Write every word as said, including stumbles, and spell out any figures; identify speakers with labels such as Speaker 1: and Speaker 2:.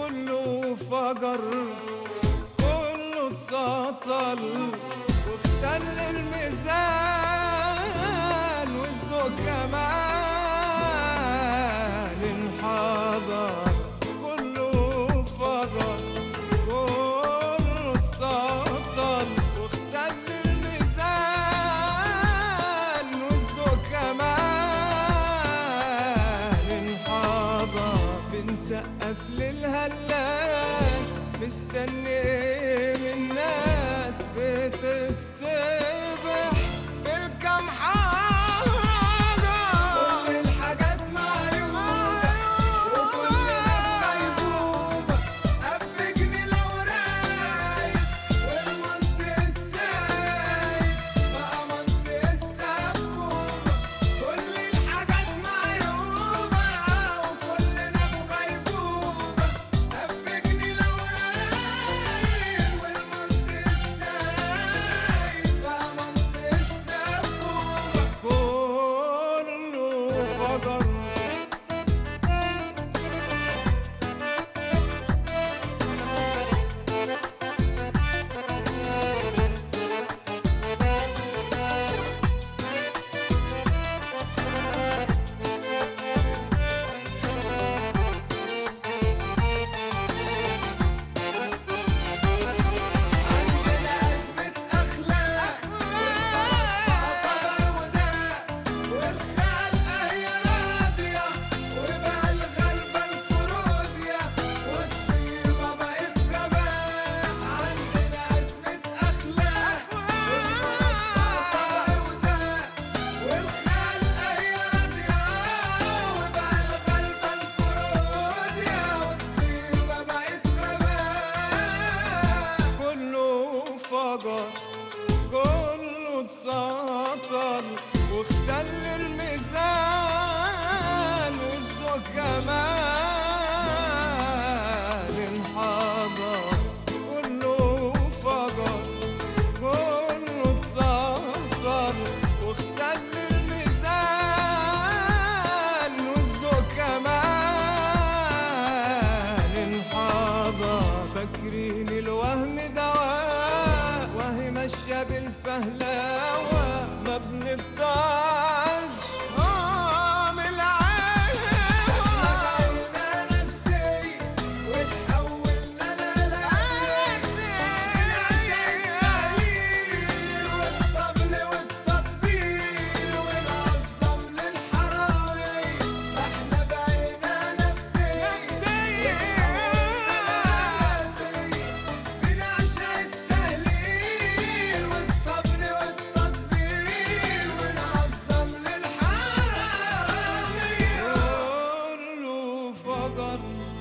Speaker 1: كله فجر، كله اتسطل واختل الميزان، والذوق كمان انحدر. كله فجر، كله اتسطل واختل الميزان، والذوق كمان انحدر. بنسقف للهلاس مستني من الناس بتستبح بالكم حاجة. كل الحاجات معيوبة وكلنا غيبوبة، قبجني لو رايق والمنطق السايق بقى منطق السبوبة. كل الحاجات معيوبة وكلنا بغيبوبة، قبجني لو رايق والمنطق السايق بقى منطق السبوبة. كله فجر. عندنا أزمة أخلاق والطبع وداء، والخلقة هي راضية وبقى الغلبة الفرودية، والطيبة بقت غباء. عندنا أزمة أخلاق والطبع وداء، والخلقة هي راضية وبقى الغلبة الفرودية، والطيبة بقت غباء. كله فجر، كله اتسطل واختل الميزان، والذوق كمان انحدر. كله فجر، كله اتسطل واختل الميزان، والذوق كمان انحدر. فاكرين الوهم دواء وهي ماشية بالفهلاوة، ما بنتعظش آه من العالم. احنا بقينا نفسية وتحولنا للاقيين، بنعشق التهليل والطبل والتطبيل ونعظم للحراويل. احنا بقينا نفسية بنعشق التهليل والطبل والتطبيل ونعظم للحراويل. كله فجر.